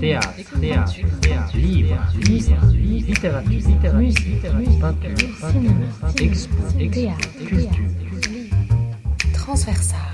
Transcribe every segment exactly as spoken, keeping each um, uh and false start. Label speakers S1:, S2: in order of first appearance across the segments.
S1: théâtre, théâtre, théâtre, livre, livre, littérature, littérature, musique, peinture, peinture, expo, expo, culture.
S2: Transversar.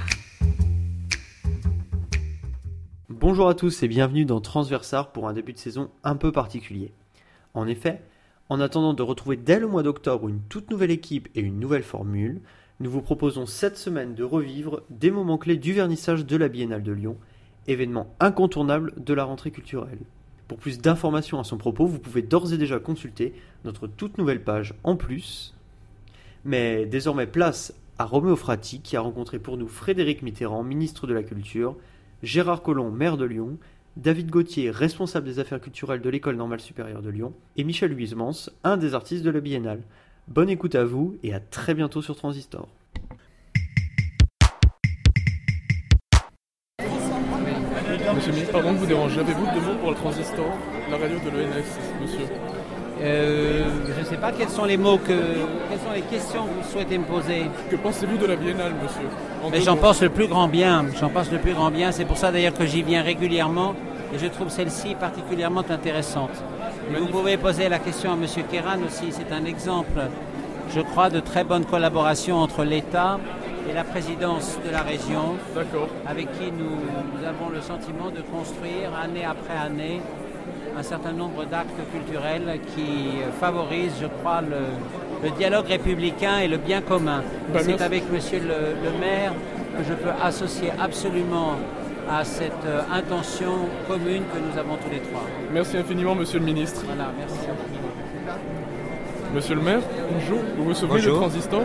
S3: Bonjour à tous et bienvenue dans Transversar pour un début de saison un peu particulier. En effet, en attendant de retrouver dès le mois d'octobre une toute nouvelle équipe et une nouvelle formule, nous vous proposons cette semaine de revivre des moments clés du vernissage de la Biennale de Lyon, événement incontournable de la rentrée culturelle. Pour plus d'informations à son propos, vous pouvez d'ores et déjà consulter notre toute nouvelle page en plus. Mais désormais place à Roméo Frati qui a rencontré pour nous Frédéric Mitterrand, ministre de la Culture, Gérard Collomb, maire de Lyon, David Gauthier, responsable des affaires culturelles de l'École normale supérieure de Lyon, et Michel Huysmans, un des artistes de la Biennale. Bonne écoute à vous et à très bientôt sur Transistor.
S4: Monsieur le ministre, pardon de vous déranger. Avez-vous deux mots pour le Transistor, la radio de l'E N S, monsieur
S5: euh, Je ne sais pas quels sont les mots, que, quelles sont les questions que vous souhaitez me poser.
S4: Que pensez-vous de la Biennale, monsieur
S5: Mais j'en mots. pense le plus grand bien. J'en pense le plus grand bien. C'est pour ça d'ailleurs que j'y viens régulièrement et je trouve celle-ci particulièrement intéressante. Vous pouvez poser la question à monsieur Kéran aussi. C'est un exemple, je crois, de très bonne collaboration entre l'État et la présidence de la région,
S4: D'accord.
S5: avec qui nous, nous avons le sentiment de construire année après année un certain nombre d'actes culturels qui favorisent, je crois, le, le dialogue républicain et le bien commun.
S4: Bah,
S5: C'est
S4: merci.
S5: avec monsieur le, le maire que je peux associer absolument à cette euh, intention commune que nous avons tous les trois.
S4: Merci infiniment, monsieur le ministre.
S5: Voilà, merci infiniment.
S4: Monsieur le maire, bonjour. Vous vous souvenez
S6: Bonjour.
S4: de Transistor,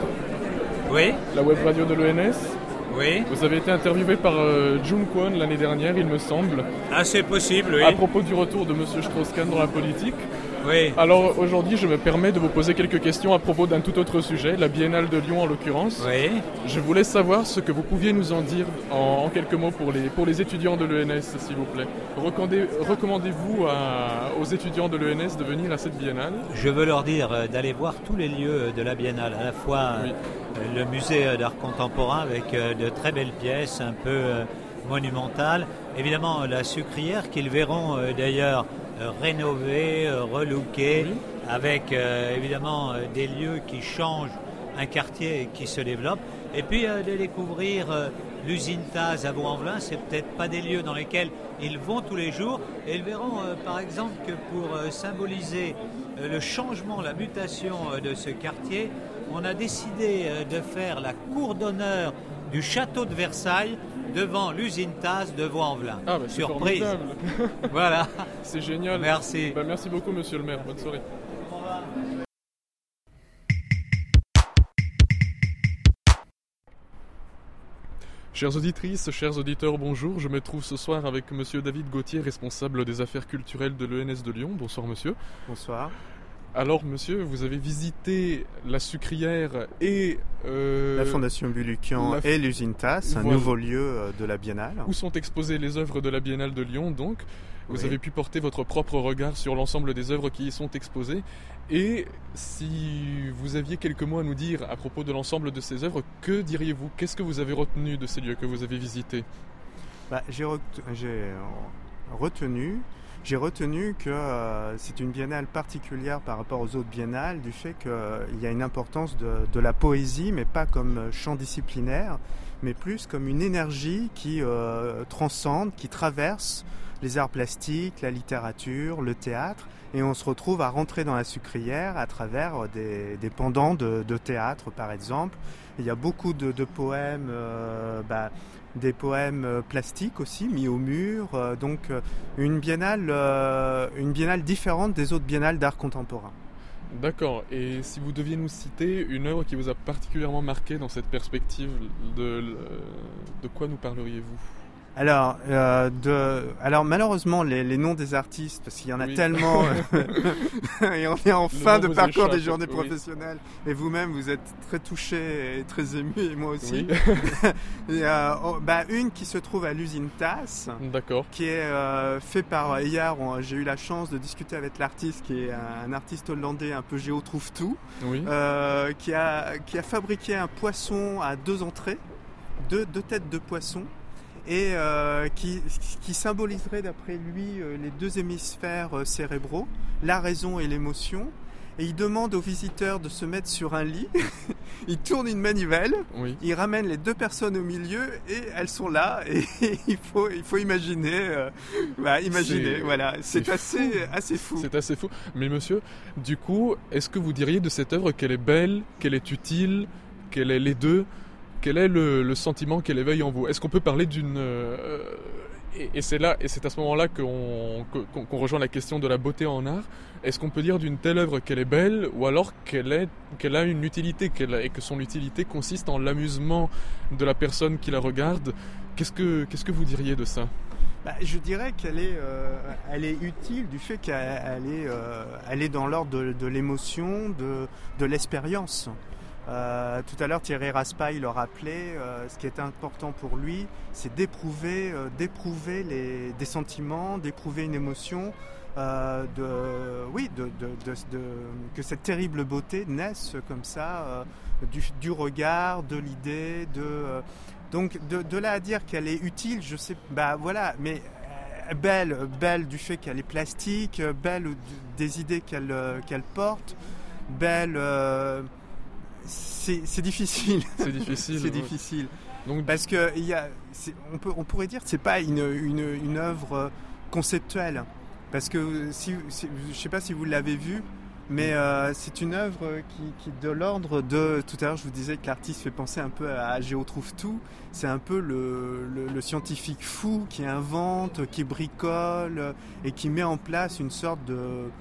S6: Oui,
S4: la web radio de l'E N S?
S6: oui.
S4: Vous avez été interviewé par euh, Jun Kwon l'année dernière, il me semble,
S6: Ah, c'est possible, oui.
S4: à propos du retour de monsieur Strauss-Kahn dans la politique.
S6: Oui.
S4: Alors aujourd'hui, je me permets de vous poser quelques questions à propos d'un tout autre sujet, la Biennale de Lyon en l'occurrence.
S6: Oui.
S4: Je voulais savoir ce que vous pouviez nous en dire en, en quelques mots pour les, pour les étudiants de l'E N S, s'il vous plaît. Recommandez, recommandez-vous à, aux étudiants de l'E N S de venir à cette Biennale?
S6: Je veux leur dire euh, d'aller voir tous les lieux de la Biennale, à la fois
S4: Oui.
S6: euh, le musée euh, d'art contemporain avec euh, de très belles pièces un peu euh, monumentales, évidemment euh, la sucrière qu'ils verront euh, d'ailleurs euh, rénovée, euh, relookée,
S4: Oui.
S6: avec euh, évidemment euh, des lieux qui changent, un quartier qui se développe, et puis euh, de découvrir euh, l'usine Taz à Vaux-en-Velin. C'est peut-être pas des lieux dans lesquels ils vont tous les jours, et ils verront euh, par exemple que pour euh, symboliser euh, le changement, la mutation euh, de ce quartier, on a décidé euh, de faire la cour d'honneur du château de Versailles devant l'usine Taz de Vaux-en-Velin.
S4: Ah bah c'est
S6: Surprise.
S4: formidable.
S6: Voilà.
S4: C'est génial.
S6: Merci.
S4: Bah, merci beaucoup monsieur le maire, bonne soirée. Chères auditrices, chers auditeurs, bonjour. Je me trouve ce soir avec monsieur David Gauthier, responsable des affaires culturelles de l'E N S de Lyon. Bonsoir monsieur.
S7: Bonsoir.
S4: Alors monsieur, vous avez visité la sucrière et... euh,
S7: La Fondation Bulukian
S4: la f-
S7: et l'usine Tass, un
S4: Voilà.
S7: nouveau lieu euh, de la Biennale.
S4: Où sont exposées les œuvres de la Biennale de Lyon, donc. Vous
S7: Oui.
S4: avez pu porter votre propre regard sur l'ensemble des œuvres qui y sont exposées. Et si vous aviez quelques mots à nous dire à propos de l'ensemble de ces œuvres, que diriez-vous? Qu'est-ce que vous avez retenu de ces lieux que vous avez visités?
S7: Bah, j'ai, ret- j'ai, euh, retenu, j'ai retenu que euh, c'est une biennale particulière par rapport aux autres biennales, du fait qu'il euh, y a une importance de, de la poésie, mais pas comme euh, champ disciplinaire, mais plus comme une énergie qui euh, transcende, qui traverse les arts plastiques, la littérature, le théâtre, et on se retrouve à rentrer dans la sucrière à travers des, des pendants de, de théâtre, par exemple. Il y a beaucoup de, de poèmes, euh, bah, des poèmes euh, plastiques aussi, mis au mur, euh, donc euh, une biennale, euh, une biennale différente des autres biennales d'art contemporain.
S4: D'accord. Et si vous deviez nous citer une œuvre qui vous a particulièrement marqué dans cette perspective, de, de quoi nous parleriez-vous?
S7: Alors, euh, de, alors malheureusement, les, les noms des artistes, parce qu'il y en a
S4: Oui.
S7: tellement, et on est en fin de
S4: nom vous
S7: parcours des
S4: échappe,
S7: journées
S4: oui.
S7: professionnelles, et vous-même, vous êtes très touché et très ému, et moi aussi.
S4: Oui.
S7: Et, euh, oh, bah, une qui se trouve à l'usine Tass,
S4: D'accord.
S7: qui est euh, fait par, hier, on- j'ai eu la chance de discuter avec l'artiste, qui est un, un artiste hollandais un peu géo-trouve-tout,
S4: Oui.
S7: euh, qui, a, qui a fabriqué un poisson à deux entrées, deux, deux têtes de poisson, et euh, qui, qui symboliserait d'après lui euh, les deux hémisphères euh, cérébraux, la raison et l'émotion. Et il demande aux visiteurs de se mettre sur un lit, il tourne une manivelle,
S4: Oui.
S7: il ramène les deux personnes au milieu et elles sont là et il faut, il faut imaginer, euh, bah, imaginer,
S4: C'est-
S7: voilà, c'est,
S4: c'est
S7: assez, assez fou.
S4: C'est assez fou. Mais monsieur, du coup, est-ce que vous diriez de cette œuvre qu'elle est belle, qu'elle est utile, qu'elle est les deux? Quel est le, le sentiment qu'elle éveille en vous? Est-ce qu'on peut parler d'une... euh, et, et c'est là, et c'est à ce moment-là qu'on, qu'on, qu'on rejoint la question de la beauté en art. Est-ce qu'on peut dire d'une telle œuvre qu'elle est belle, ou alors qu'elle, est, qu'elle a une utilité, qu'elle a- et que son utilité consiste en l'amusement de la personne qui la regarde? Qu'est-ce que, qu'est-ce que vous diriez de ça?
S7: Bah, je dirais qu'elle est, euh, elle est utile du fait qu'elle elle est, euh, elle est dans l'ordre de, de l'émotion, de, de l'expérience. Euh, tout à l'heure, Thierry Raspail le rappelait, euh, ce qui est important pour lui, c'est d'éprouver, euh, d'éprouver les, des sentiments, d'éprouver une émotion, euh, de, oui, de, de, de, de, que cette terrible beauté naisse comme ça, euh, du, du regard, de l'idée, de, euh, donc de, de là à dire qu'elle est utile, je sais, bah voilà, mais euh, belle, belle du fait qu'elle est plastique, belle des idées qu'elle, euh, qu'elle porte, belle. Euh, C'est, c'est difficile.
S4: C'est difficile.
S7: c'est
S4: ouais.
S7: difficile.
S4: Donc,
S7: Parce que il y a, c'est, on, peut, on pourrait dire que c'est pas une, une, une œuvre conceptuelle. Parce que si, si, je ne sais pas si vous l'avez vu, mais euh, c'est une œuvre qui, qui est de l'ordre de. Tout à l'heure, je vous disais que l'artiste fait penser un peu à Géo trouve tout. C'est un peu le, le, le scientifique fou qui invente, qui bricole et qui met en place une sorte de.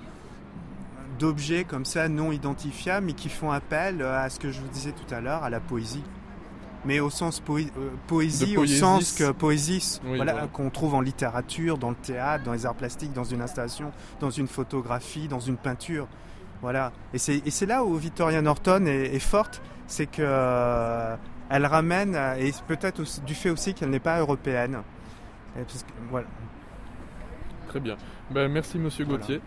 S7: d'objets comme ça non identifiables mais qui font appel à ce que je vous disais tout à l'heure, à la poésie. Mais au sens poé- euh, poésie,
S4: De
S7: au
S4: poésis.
S7: sens que poésie,
S4: Oui,
S7: voilà,
S4: voilà.
S7: qu'on trouve en littérature, dans le théâtre, dans les arts plastiques, dans une installation, dans une photographie, dans une peinture. Voilà. Et c'est, et c'est là où Victoria Norton est, est forte, c'est que euh, elle ramène, et peut-être aussi, du fait aussi qu'elle n'est pas européenne. Et parce que, voilà.
S4: très bien. Ben, merci monsieur
S7: Voilà.
S4: Gauthier.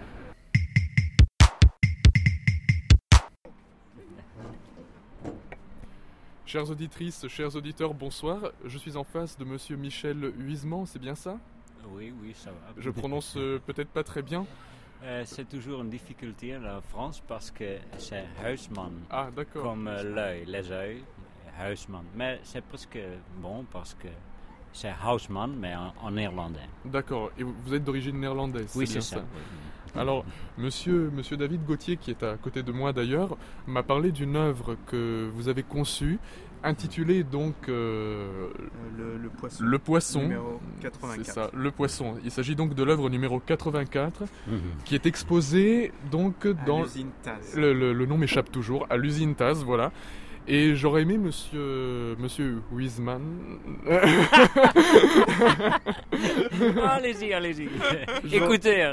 S4: Chères auditrices, chers auditeurs, bonsoir. Je suis en face de monsieur Michel Huisman, c'est bien ça?
S5: Oui, oui, ça va.
S4: Je prononce euh, peut-être pas très bien.
S5: Euh, c'est toujours une difficulté en France parce que c'est Huisman,
S4: Ah, d'accord.
S5: comme euh, l'œil, les yeux, Huisman. Mais c'est presque bon parce que c'est Houseman, mais en, en néerlandais.
S4: D'accord. Et vous vous êtes d'origine néerlandaise,
S5: Oui,
S4: c'est
S5: c'est
S4: bien
S5: ça.
S4: ça.
S5: oui.
S4: Alors, monsieur, monsieur David Gauthier, qui est à côté de moi d'ailleurs, m'a parlé d'une œuvre que vous avez conçue, intitulée donc euh,
S7: Le, le poisson.
S4: Le Poisson.
S7: Numéro quatre-vingt-quatre.
S4: C'est ça, Le Poisson. Il s'agit donc de l'œuvre numéro quatre-vingt-quatre,
S5: Mhm.
S4: qui est exposée donc
S7: À
S4: dans...
S7: l'usine Taz.
S4: Le, le- le nom m'échappe toujours, à l'usine Taz, voilà. Et j'aurais aimé monsieur, monsieur Huisman...
S5: allez-y, allez-y.
S4: Je-
S5: Écoutez.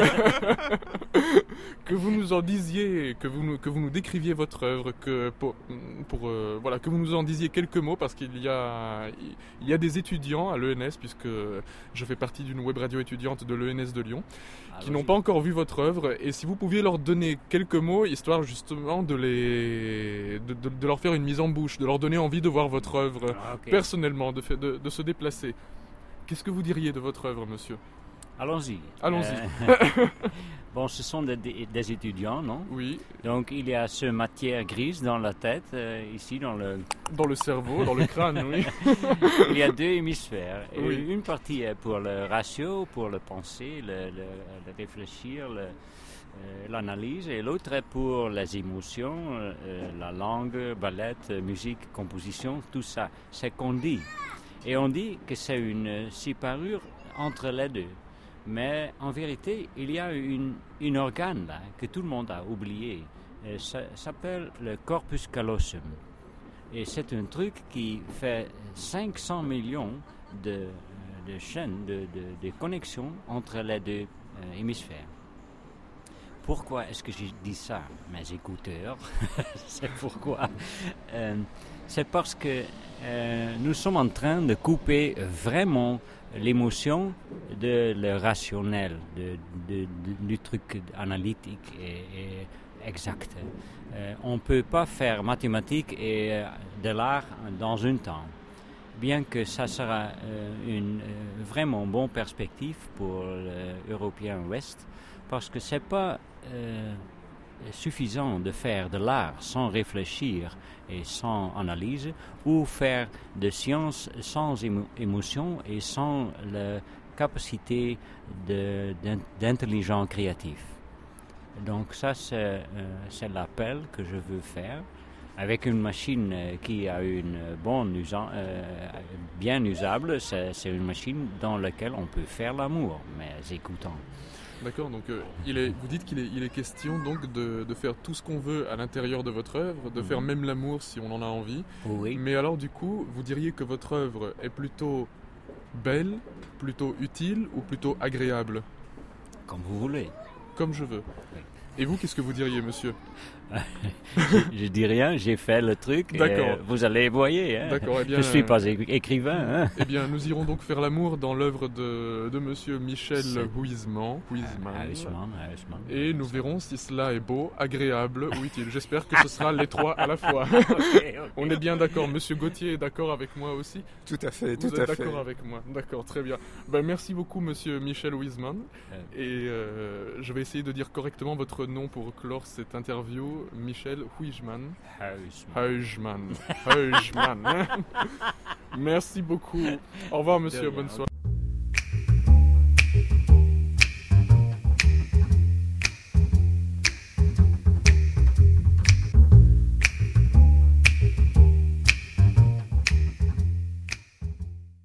S4: que vous nous en disiez, que vous nous, que vous nous décriviez votre œuvre, que pour, pour euh, voilà, que vous nous en disiez quelques mots, parce qu'il y a, il y a des étudiants à l'E N S, puisque je fais partie d'une web radio étudiante de l'E N S de Lyon, qui n'ont pas encore vu votre œuvre, et si vous pouviez leur donner quelques mots, histoire justement de les, de, de- de leur faire une mise en bouche, de leur donner envie de voir votre œuvre
S5: Ah, ok.
S4: personnellement, de, fa- de, de se déplacer. Qu'est-ce que vous diriez de votre œuvre, monsieur?
S5: Allons-y.
S4: Allons-y.
S5: Euh, bon, ce sont des, des- des étudiants, non?
S4: Oui,
S5: Donc il y a ce matière grise dans la tête, euh, ici dans le...
S4: dans le cerveau, dans le crâne, oui.
S5: Il y a deux hémisphères. Et
S4: Oui.
S5: une partie est pour le ratio, pour le penser, le, le- le réfléchir, le- euh, l'analyse, et l'autre est pour les émotions, euh, la langue, ballet, musique, composition, tout ça. C'est qu'on dit. Et on dit que c'est une séparure entre les deux. Mais en vérité, il y a une, une organe là que tout le monde a oublié. Euh, Ça s'appelle le corpus callosum. Et c'est un truc qui fait cinq cents millions de, de chaînes, de, de- de connexions entre les deux euh, hémisphères. Pourquoi est-ce que j'ai dit ça, mes écouteurs? C'est pourquoi. Euh, c'est parce que euh, nous sommes en train de couper vraiment l'émotion de le rationnel, de, de- de- du truc analytique et, et exact. Euh, on ne peut pas faire mathématiques et euh, de l'art dans un temps. bien que ça sera euh, une euh, vraiment bonne perspective pour l'Européen Ouest, parce que c'est pas euh, suffisant de faire de l'art sans réfléchir et sans analyse, ou faire de science sans émo- émotion et sans la capacité de, d'in- d'intelligence créative. Donc ça, c'est, euh, c'est l'appel que je veux faire, avec une machine euh, qui a une bonne usa- euh, bien usable. C'est, c'est une machine dans laquelle on peut faire l'amour, mais écoutant.
S4: D'accord, donc euh, il est, vous dites qu'il est, il est question donc de, de faire tout ce qu'on veut à l'intérieur de votre œuvre, de
S5: Mhm.
S4: faire même l'amour si on en a envie.
S5: Oui.
S4: Mais alors du coup, vous diriez que votre œuvre est plutôt belle, plutôt utile ou plutôt agréable?
S5: Comme vous voulez.
S4: Comme je veux.
S5: Oui.
S4: Et vous, qu'est-ce que vous diriez, monsieur?
S5: je, je dis rien, j'ai fait le truc.
S4: D'accord.
S5: Et vous allez voir. Hein.
S4: D'accord, eh bien,
S5: Je ne suis pas é- écrivain. Hein.
S4: Eh bien, nous irons donc faire l'amour dans l'œuvre de, de monsieur Michel
S5: C'est-
S4: Huysman. Huysman.
S5: Ah, Huysman, ah, Huysman.
S4: Et nous verrons si cela est beau, agréable ou utile. J'espère que ce sera les trois à la fois.
S5: Ok, ok.
S4: On est bien d'accord. Monsieur Gauthier est d'accord avec moi aussi?
S7: Tout à fait,
S4: Vous
S7: tout
S4: êtes
S7: à fait.
S4: d'accord avec moi? D'accord, très bien. Ben, merci beaucoup, monsieur Michel Huysman.
S5: Euh.
S4: Et euh, je vais essayer de dire correctement votre nom pour clore cette interview. Michel Huysman.
S5: Huysman.
S4: Huysman. Huysman. Merci beaucoup. Au revoir, monsieur.
S5: rien.
S4: Bonne soirée.